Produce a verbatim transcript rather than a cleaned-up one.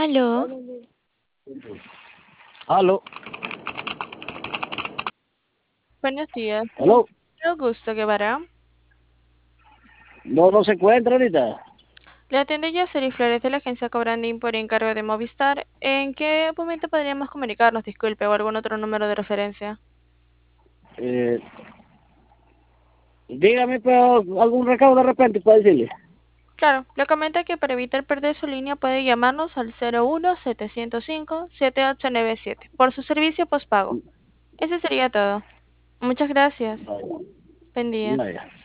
Aló, Aló, buenos días. Con aló. mucho gusto, Guevara. No, no se encuentra ahorita. Le atiende Yaceri Flores de la agencia Cobrandín por encargo de Movistar. ¿En qué momento podríamos comunicarnos, disculpe, o algún otro número de referencia? Eh, dígame, pero algún recado de repente para decirle. Claro, le comenta que para evitar perder su línea puede llamarnos al cero uno setecientos cinco siete ocho nueve siete por su servicio postpago. Eso sería todo. Muchas gracias. Vaya, Buen día. vaya.